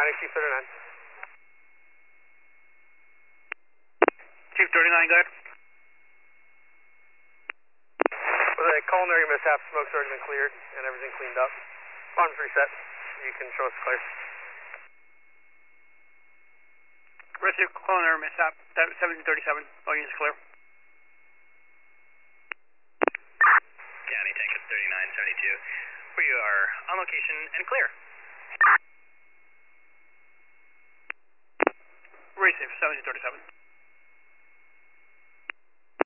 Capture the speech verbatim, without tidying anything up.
County, Chief thirty-nine. Chief thirty-nine, go ahead. With a culinary mishap, smoke's already been cleared and everything cleaned up. Alarm's reset. You can show us clear. Recipe culinary mishap, seventeen thirty-seven. All units clear. County, Tank thirty-nine seventy-two. We are on location and clear. Recipe seventeen thirty-seven.